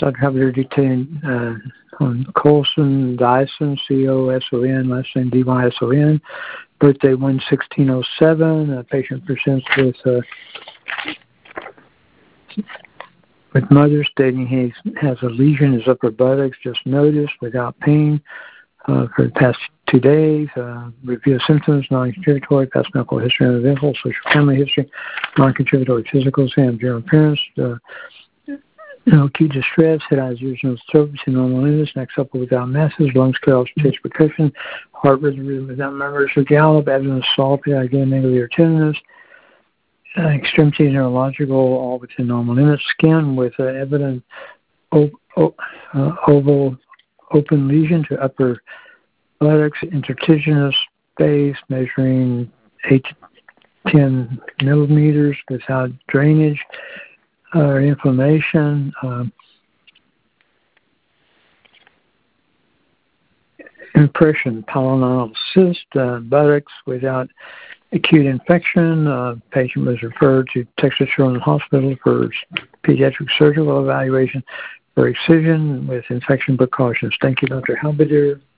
Dr. Halbeder detained on Colson Dyson, C-O-S-O-N, last name D-Y-S-O-N, birthday 1/1607. Patient presents with mother stating he has a lesion in his upper buttocks, just noticed, without pain for the past 2 days. Review of symptoms, non-contributory, past medical history, uneventful, social family history, non-contributory physical exam, general appearance, no acute distress, head, eyes, ears, nose, throat, normal limits, neck supple without masses, lungs clear, chest percussion, heart rhythm without murmurs or gallop, abdomen salty, again, negative or tenderness, extremity neurological, all within normal limits, skin with evident oval open lesion to upper buttocks, intertiginous space measuring 8 to 10 millimeters without drainage or inflammation. Impression, pilonidal cyst, buttocks without acute infection. Patient was referred to Texas Children's Hospital for pediatric surgical evaluation for excision with infection precautions. Thank you, Dr. Halbeder.